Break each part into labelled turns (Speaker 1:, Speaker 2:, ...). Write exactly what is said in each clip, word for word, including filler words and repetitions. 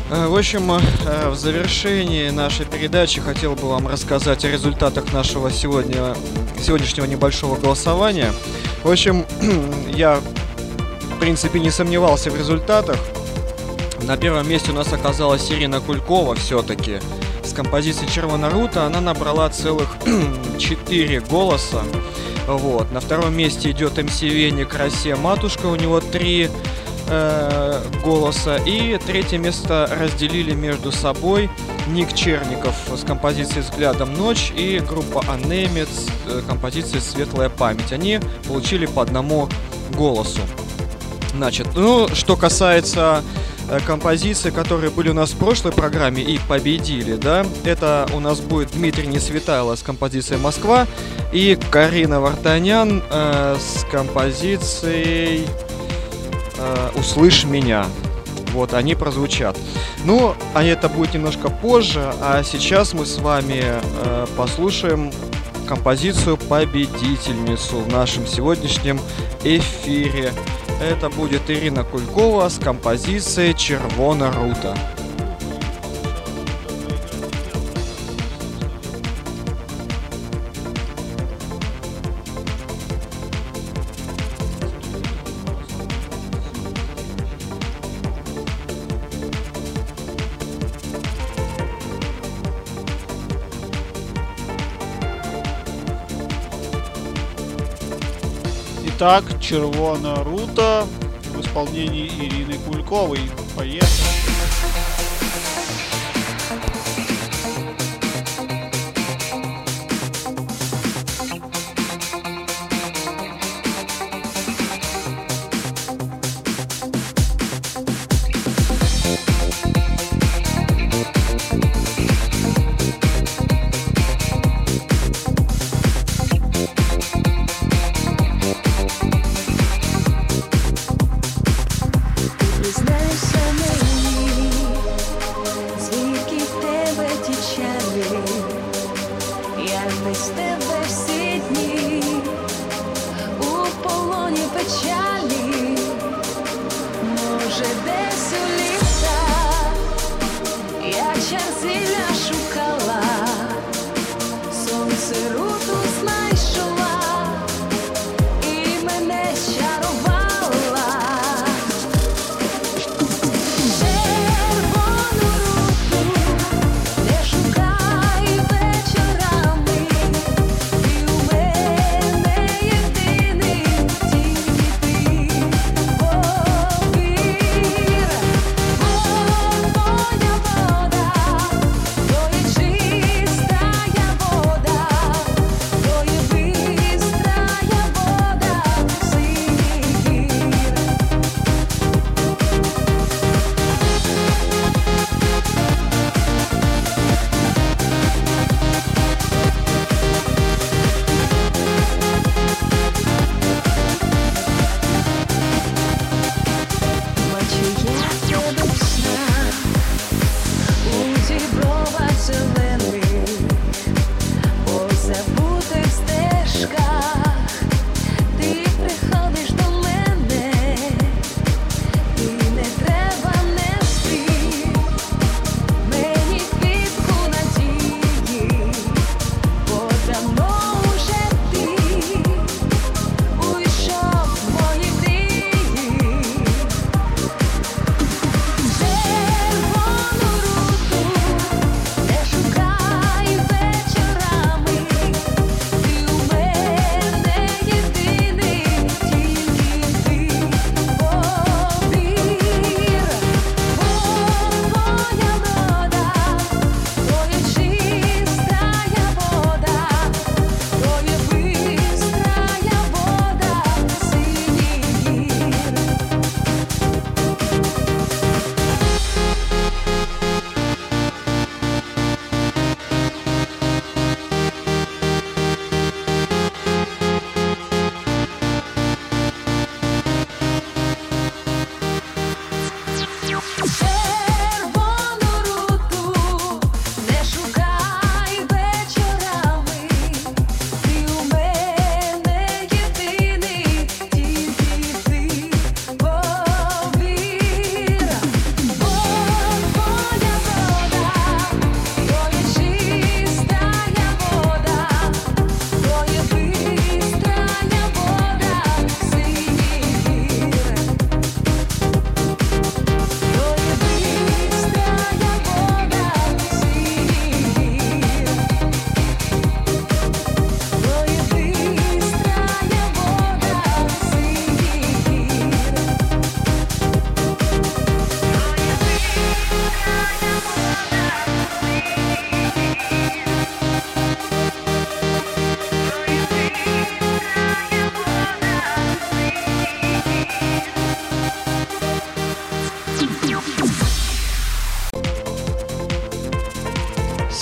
Speaker 1: Э, В общем, э, в завершении нашей передачи хотел бы вам рассказать о результатах нашего сегодня, сегодняшнего небольшого голосования. В общем, я, в принципе, не сомневался в результатах. На первом месте у нас оказалась Ирина Кулькова все-таки с композицией «Червона рута». Она набрала целых четыре голоса. Вот. На втором месте идет эм си Веник «Россия, матушка», у него три э, голоса. И третье место разделили между собой Ник Черников с композицией «Взглядом ночь» и группа Анемец с композицией «Светлая память». Они получили по одному голосу. Значит, ну, что касается э, композиций, которые были у нас в прошлой программе и победили, да, это у нас будет Дмитрий Несветайло с композицией «Москва» и Карина Вартанян э, с композицией э, «Услышь меня». Вот, они прозвучат. Ну, а это будет немножко позже, а сейчас мы с вами э, послушаем композицию «Победительницу» в нашем сегодняшнем эфире. Это будет Ирина Кулькова с композицией «Червона рута».
Speaker 2: Итак, «Червона рута» в исполнении Ирины Кульковой. Поехали!
Speaker 3: Признайся мне.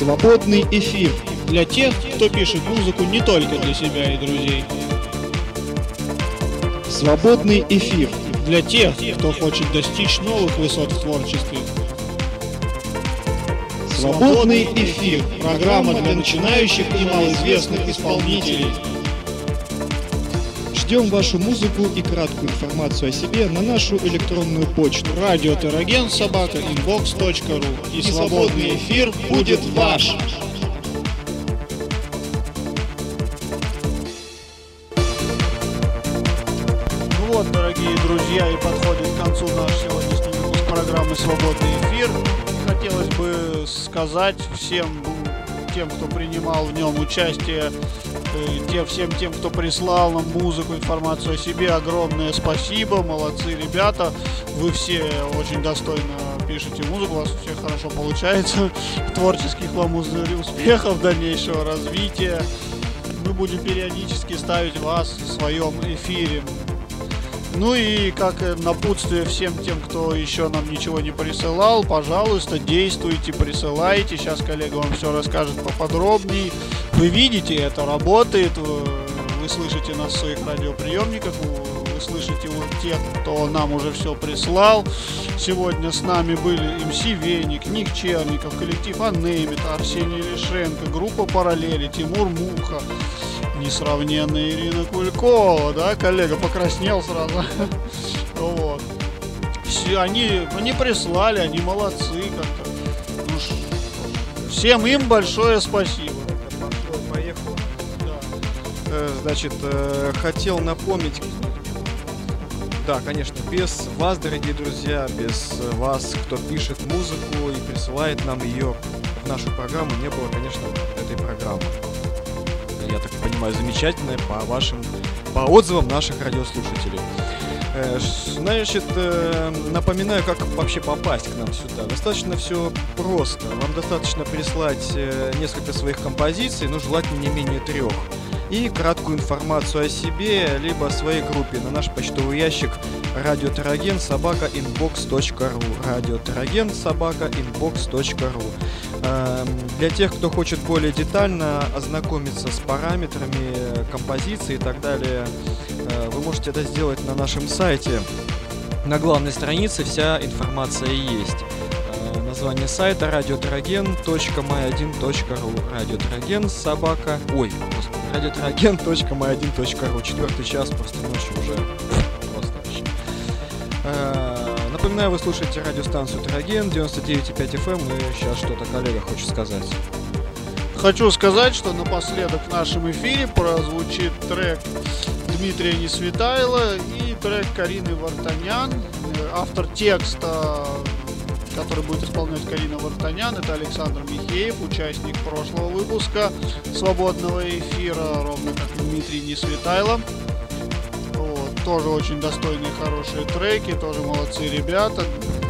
Speaker 3: Свободный эфир.
Speaker 2: Для тех, кто пишет музыку не только для себя и друзей.
Speaker 3: Свободный эфир.
Speaker 2: Для тех, кто хочет достичь новых высот в творчестве.
Speaker 3: Свободный эфир.
Speaker 2: Программа для начинающих и малоизвестных исполнителей.
Speaker 3: Ждем вашу музыку и краткую информацию о себе на нашу электронную почту
Speaker 2: радио терроген собака инбокс точка ру. И свободный эфир будет ваш! Ну вот, дорогие друзья, и подходит к концу наш сегодняшний выпуск программы «Свободный эфир». Хотелось бы сказать всем тем, кто принимал в нем участие, тем, всем тем, кто прислал нам музыку, информацию о себе, огромное спасибо, молодцы ребята, вы все очень достойно пишете музыку, у вас все хорошо получается, творческих вам успехов, дальнейшего развития, мы будем периодически ставить вас в своем эфире. Ну и как напутствие всем тем, кто еще нам ничего не присылал, пожалуйста, действуйте, присылайте. Сейчас коллега вам все расскажет поподробнее. Вы видите, это работает. Вы слышите нас в своих радиоприемниках. Вы слышите вот тех, кто нам уже все прислал. Сегодня с нами были эм си Веник, Ник Черников, коллектив Аннеймит, Арсений Лишенко, группа Параллели, Тимур Муха, несравненная Ирина Кулькова, да, коллега покраснел сразу. Вот. Все, они, они прислали, они молодцы как-то. Ну, всем им большое спасибо.
Speaker 1: Поехал. Да. Значит, хотел напомнить. Да, конечно, без вас, дорогие друзья, без вас, кто пишет музыку и присылает нам ее в нашу программу, не было, конечно, этой программы. Я так понимаю, замечательная по вашим, по отзывам наших радиослушателей. Значит, напоминаю, как вообще попасть к нам сюда. Достаточно все просто. Вам достаточно прислать несколько своих композиций, но желательно не менее трех. И краткую информацию о себе, либо о своей группе на наш почтовый ящик радио терроген собака инбокс точка ру. радио терроген собака инбокс точка ру. Для тех, кто хочет более детально ознакомиться с параметрами композиции и так далее, вы можете это сделать на нашем сайте. На главной странице вся информация есть. Название сайта радио терроген точка май один точка ру. радио терроген собака... Ой, господи, радио терроген точка май один точка ру. Четвертый час, просто ночью уже. Просто вообще. Напоминаю, вы слушаете радиостанцию Терроген девяносто девять и пять эф эм, и сейчас что-то коллега хочет сказать.
Speaker 2: Хочу сказать, что напоследок в нашем эфире прозвучит трек Дмитрия Несветайла и трек Карины Вартанян. Автор текста, который будет исполнять Карина Вартанян, это Александр Михеев, участник прошлого выпуска свободного эфира, ровно как и Дмитрий Несветайло. Вот, тоже очень достойные, хорошие треки, тоже молодцы ребята.